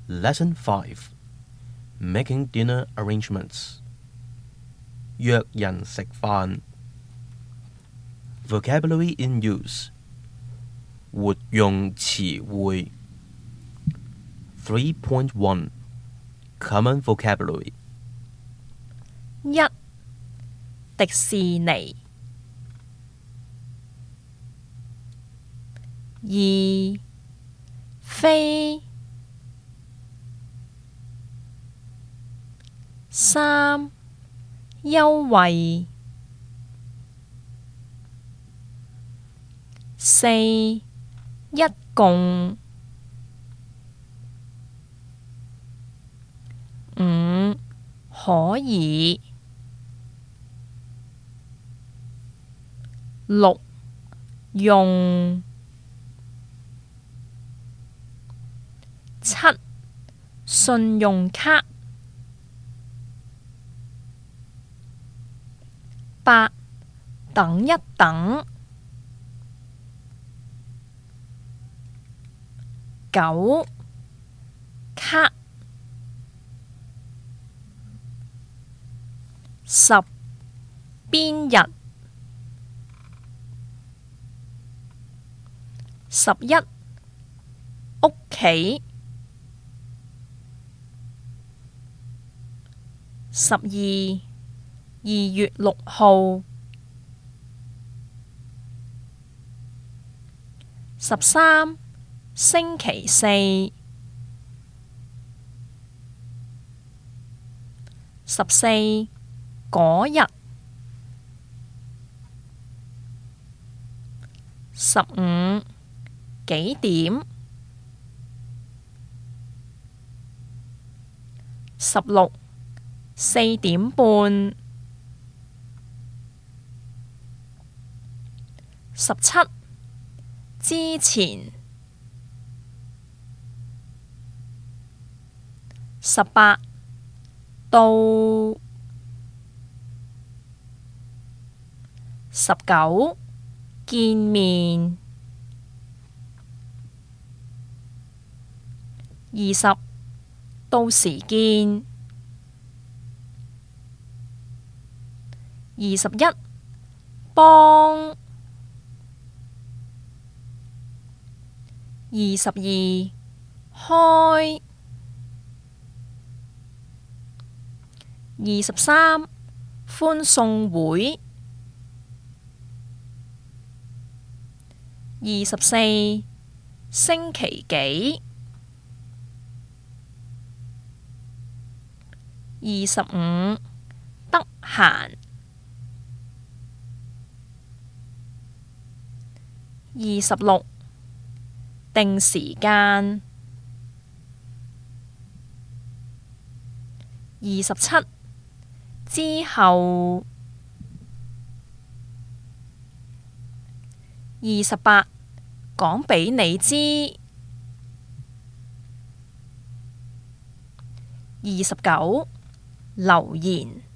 Lesson 5 Making Dinner Arrangements 約人食飯 Vocabulary in use 活用詞彙 3.1 Common Vocabulary 一、迪士尼。二、飛。三、優惠。四、一共。五、可以。六、用。七、信用卡。八、等一等。九、卡。十、邊日。11、屋企。12、2月6號。13、星期四。14、嗰日。15、幾點。16、4點半。17、之前。18、到。19、見面。20、到時見。21、幫。22、開。23、歡送會。24、星期幾。25、得閒。26、定時間。27、之後。28、講俾你知。29、留言。